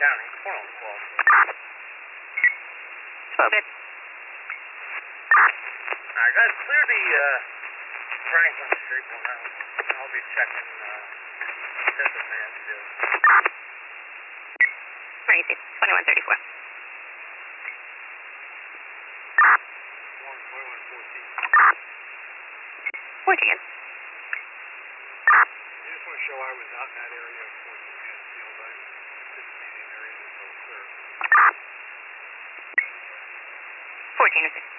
County, 412. 12 it. Alright, guys, clear the Franklin Street one out. I'll be checking Tiffin Mansfield. Right, 2134. 14. I just want to show I was out in that area of 14 Mansfield. I didn't see any area that was clear. 14 is it.